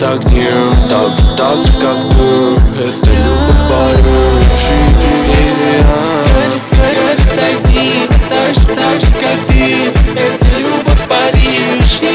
огнем. Так же, как ты. Это любовь в Париж. Горят огни, так же, как ты. Это любовь в Париж.